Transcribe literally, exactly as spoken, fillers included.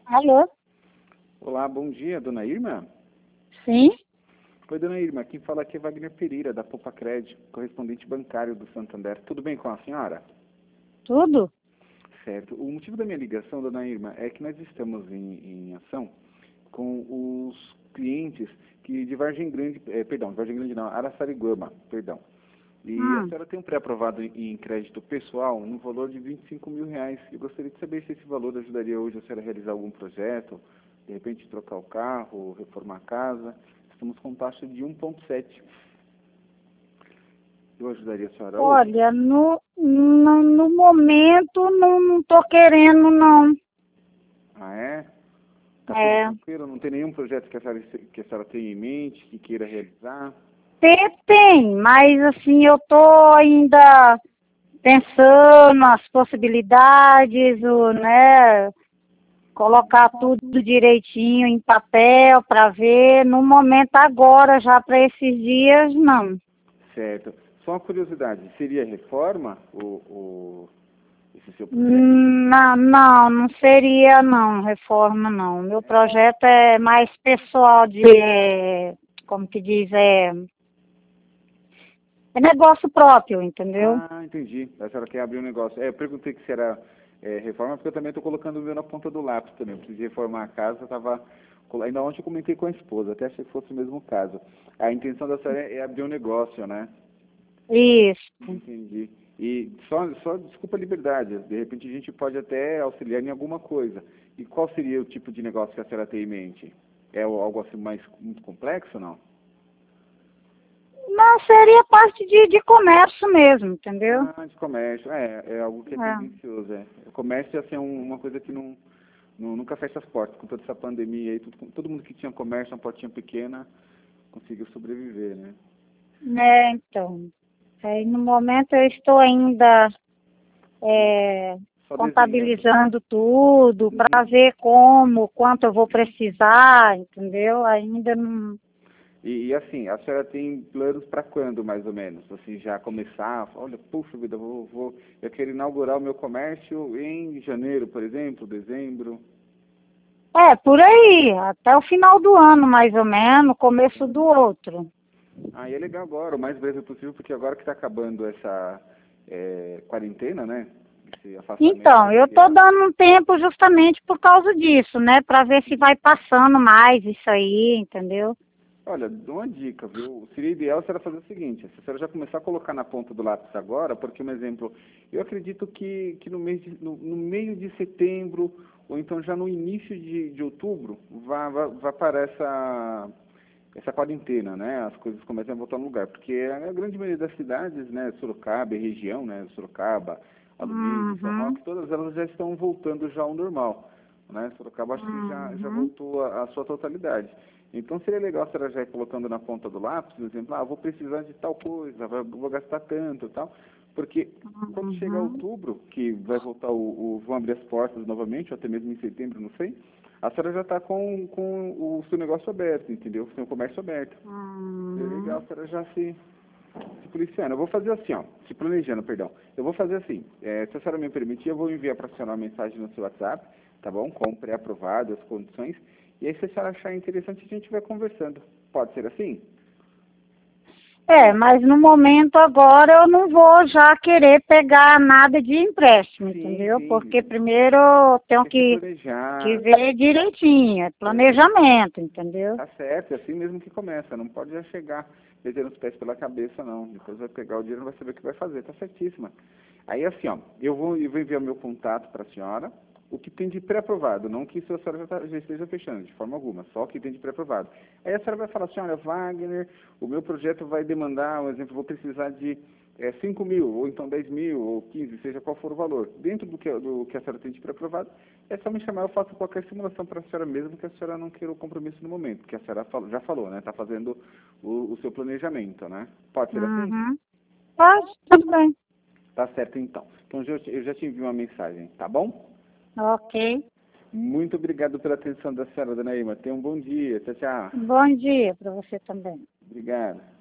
Alô? Olá, bom dia, dona Irma? Sim? Oi, dona Irma, quem fala aqui é Wagner Pereira, da Poupa Crédito, correspondente bancário do Santander. Tudo bem com a senhora? Tudo? Certo. O motivo da minha ligação, dona Irma, é que nós estamos em, em ação com os clientes que de Vargem Grande, eh, perdão, Vargem Grande não, Araçariguama, perdão. E a Hum. senhora tem um pré-aprovado em, em crédito pessoal no valor de vinte e cinco mil reais. Eu gostaria de saber se esse valor ajudaria hoje a senhora a realizar algum projeto, de repente trocar o carro, reformar a casa. Estamos com taxa de um vírgula sete. Eu ajudaria a senhora hoje? Olha, no, no, no momento não, não tô querendo, não. Ah, é? Tá tudo É. tranquilo? Não tem nenhum projeto que a senhora, que a senhora tenha em mente, que queira realizar? Ter tem, mas assim, eu tô ainda pensando as possibilidades, o, né? Colocar tudo direitinho em papel para ver. No momento agora, já para esses dias, não. Certo. Só uma curiosidade, seria reforma o, o, esse seu projeto? Não, não, não seria não, reforma não. Meu projeto é mais pessoal de, é, como que diz, é, é negócio próprio, entendeu? Ah, entendi. A senhora quer abrir um negócio. É, eu perguntei que se era é, reforma, porque eu também estou colocando o meu na ponta do lápis também. Eu preciso reformar a casa, tava, ainda ontem eu comentei com a esposa, até achei que fosse o mesmo caso. A intenção da senhora é, é abrir um negócio, né? Isso. Entendi. E só, só desculpa a liberdade, de repente a gente pode até auxiliar em alguma coisa. E qual seria o tipo de negócio que a senhora tem em mente? É algo assim mais muito complexo, não? Não, seria parte de, de comércio mesmo, entendeu? Ah, de comércio. É, é algo que é É. tendencioso, é. O comércio assim, é um- uma coisa que não, não, nunca fecha as portas. Com toda essa pandemia aí, tudo, todo mundo que tinha comércio, uma portinha pequena, conseguiu sobreviver, né? É, então. Aí no momento eu estou ainda é, Só desenhando. contabilizando tudo para Uhum. ver como, quanto eu vou precisar, entendeu? Ainda não. E, e, assim, a senhora tem planos para quando, mais ou menos? Assim, já começar? Olha, puxa vida, vou, vou, eu quero inaugurar o meu comércio em janeiro, por exemplo, dezembro. É, por aí, até o final do ano, mais ou menos, começo do outro. Ah, e é legal agora, o mais breve possível, porque agora que está acabando essa é, quarentena, né? Esse afastamento Então, eu tô social. dando um tempo justamente por causa disso, né? Para ver se vai passando mais isso aí, entendeu? Olha, dou uma dica, viu? Seria ideal a senhora fazer o seguinte, se a senhora já começar a colocar na ponta do lápis agora, porque, um exemplo, eu acredito que, que no, mês de, no, no meio de setembro, ou então já no início de, de outubro, vai, vai, vai parar essa, essa quarentena, né? As coisas começam a voltar no lugar, porque a grande maioria das cidades, né, Sorocaba e região, né, Sorocaba, Alumínio, São Uhum, Roque, todas elas já estão voltando já ao normal, né? Sorocaba acho que já, já uhum, voltou à sua totalidade. Então seria legal a senhora já ir colocando na ponta do lápis, por exemplo, ah, vou precisar de tal coisa, vou vou gastar tanto e tal, porque quando chegar uhum, outubro, que vai voltar o, o vão abrir as portas novamente, ou até mesmo em setembro, não sei, a senhora já está com, com o seu negócio aberto, entendeu? O seu comércio aberto. Seria legal uhum. a senhora já se, se policiando. Eu vou fazer assim, ó, se planejando, perdão. Eu vou fazer assim, é, se a senhora me permitir, eu vou enviar para a senhora uma mensagem no seu WhatsApp, tá bom? Com pré-aprovado, as condições. E aí, se a senhora achar interessante, a gente vai conversando. Pode ser assim? É, mas no momento agora eu não vou já querer pegar nada de empréstimo, Sim, entendeu? sim. Porque primeiro eu tenho Tem que se que, que planejar. ver direitinho, é É, planejamento, entendeu? tá certo, é assim mesmo que começa. Não pode já chegar metendo os pés pela cabeça, não. Depois vai pegar o dinheiro e não vai saber o que vai fazer. Tá certíssima. Aí, assim, ó, eu vou, eu vou enviar meu contato para a senhora, o que tem de pré-aprovado, não que isso a senhora já, tá- já esteja fechando, de forma alguma, só o que tem de pré-aprovado. Aí a senhora vai falar assim, olha, Wagner, o meu projeto vai demandar, um exemplo, vou precisar de é, cinco mil, ou então dez mil, ou quinze, seja qual for o valor. Dentro do que, do que a senhora tem de pré-aprovado, é só me chamar, eu faço qualquer simulação para a senhora mesmo, que a senhora não queira o compromisso no momento, porque a senhora fal- já falou, né, está fazendo o, o seu planejamento, né? Pode ser assim? Uhum. Pode, tudo bem. Tá certo, então. Então, eu já eu já te envio uma mensagem, tá bom? Ok. Muito obrigado pela atenção da senhora, dona Irma. Tenha um bom dia. Tchau, tchau. Bom dia para você também. Obrigado.